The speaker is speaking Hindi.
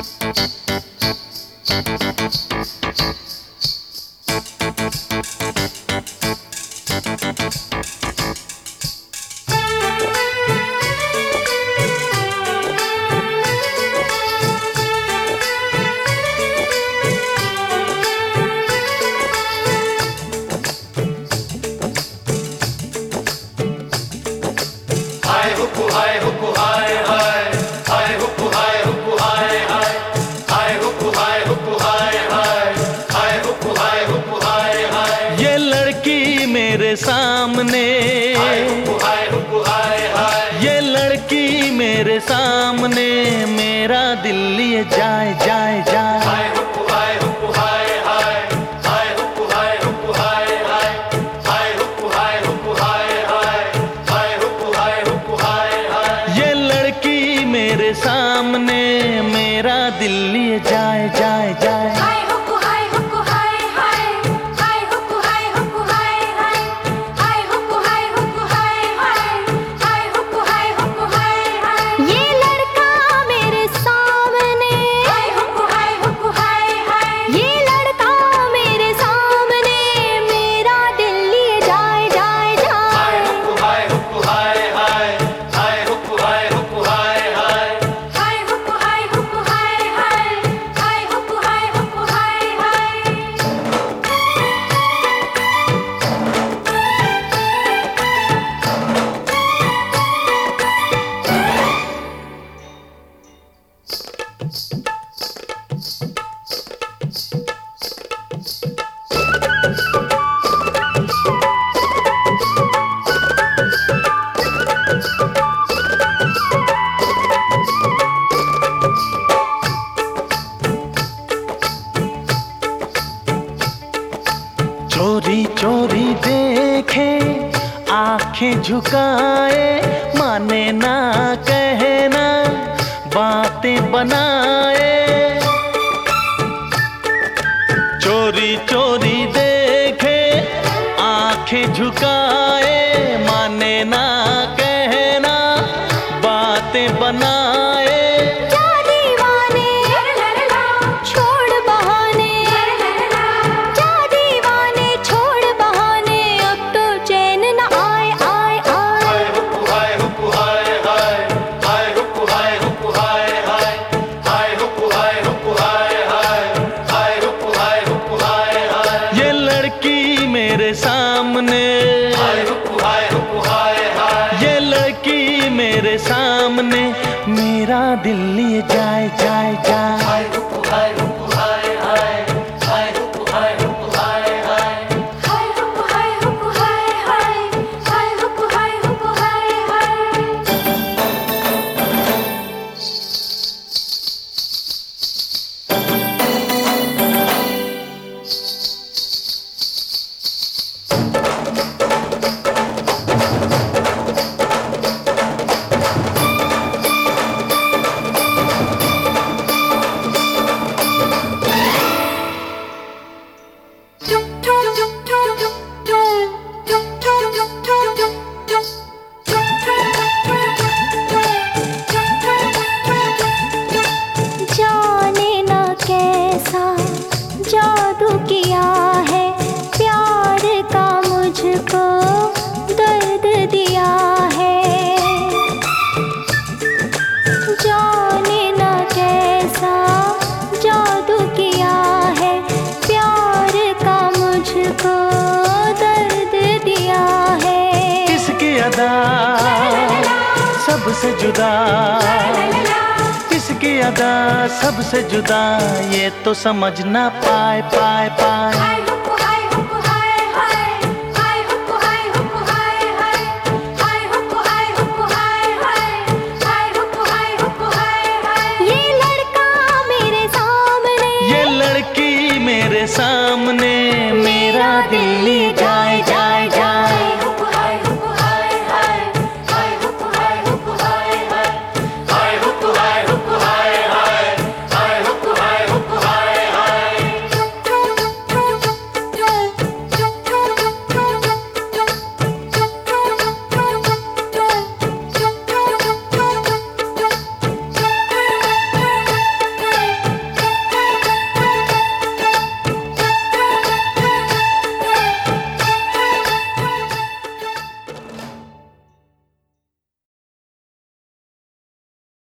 ये लड़की मेरे सामने, ये लड़की मेरे सामने, मेरा दिल लिए जाए जाए जाए। ये लड़की मेरे सामने, मेरा दिल लिए जाए जाए जाए। चोरी चोरी देखे, आंखें झुकाए, माने ना कहना, बातें बनाए। चोरी चोरी देखे, आंखें झुकाए, माने ना कहना, बातें बनाए। मेरे सामने, ये लड़की मेरे सामने, मेरा दिल लिए जाए जाए जाए। जादू किया है प्यार का, मुझको दर्द दिया है। जाने ना कैसा जादू किया है प्यार का, मुझको दर्द दिया है। किसकी अदा सबसे जुदा, किसकी अदा सबसे जुदा, ये तो समझ ना पाए पाए पाए।